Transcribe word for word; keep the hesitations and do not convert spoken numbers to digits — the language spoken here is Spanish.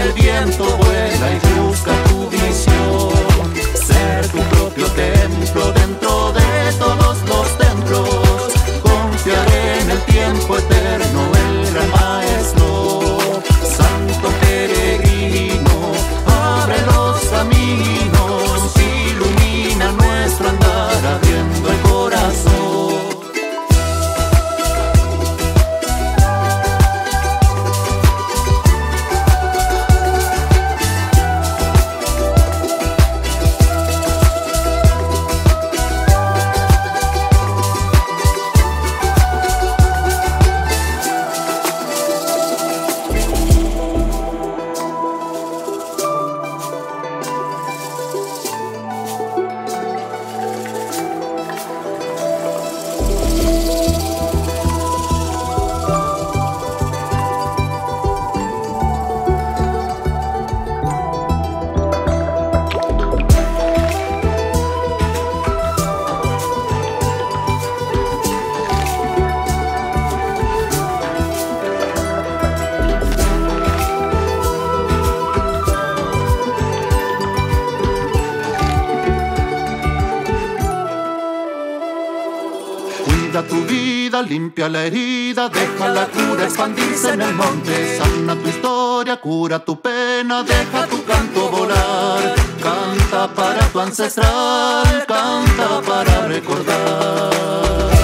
el viento vuela y busca tu visión. Ser tu propio templo dentro de todos los templos. Confiar en el tiempo eterno, el gran maestro. Santo peregrino, abre los caminos, ilumina nuestro andar abriendo el corazón. Cuida tu vida, limpia la herida, deja la cura expandirse en el monte. Sana tu historia, cura tu pena, deja tu canto volar. Canta para tu ancestral, canta para recordar.